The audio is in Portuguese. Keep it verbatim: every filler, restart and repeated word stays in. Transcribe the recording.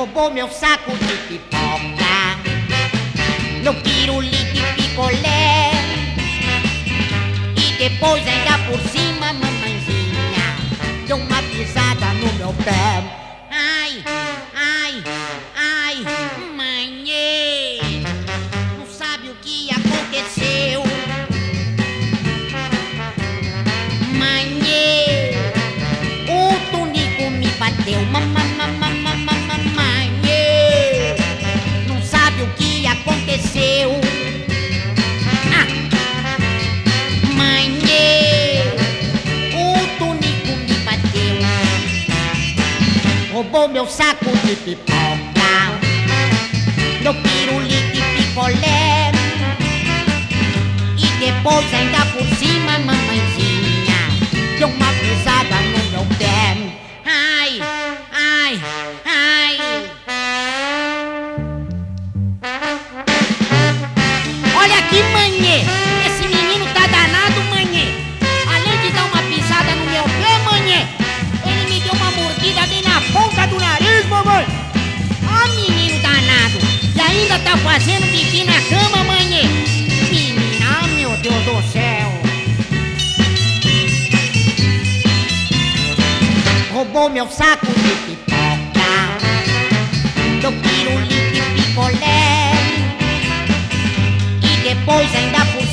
roubou meu saco de pipoca, meu pirulito e picolé, e depois ainda por cima, mamãezinha deu uma pisada no meu pé. Ai, ai, ai, mãe, não sabe o que aconteceu. Mãe, o Tunico me bateu. Mamãe, não sabe o que aconteceu. Ah. Mãe, o Tunico me bateu, roubou meu saco de pipoca, meu pirulito e picolé, e depois ainda por cima, mamãezinha deu uma pisada no meu pé. Ai, ai, ai. Olha aqui, mãe, esse menino tá danado, mãe. Além de dar uma pisada no meu pé, mãe, ele me deu uma mordida bem na ponta do nariz, mamãe. Ó, menino danado. E ainda tá fazendo pipi na cama, mãe. Menina, meu Deus do céu. Roubou meu saco de pipoca, meu pirulito e picolé, e depois ainda por